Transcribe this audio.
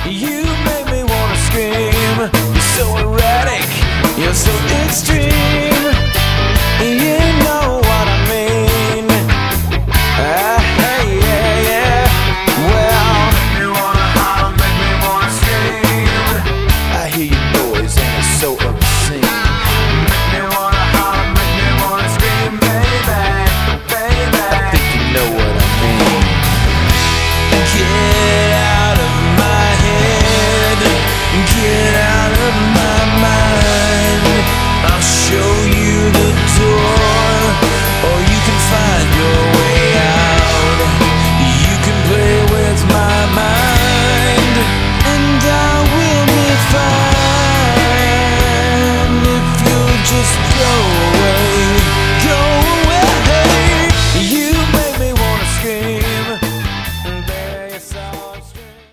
You make me wanna scream. You're so erratic, you're so extreme.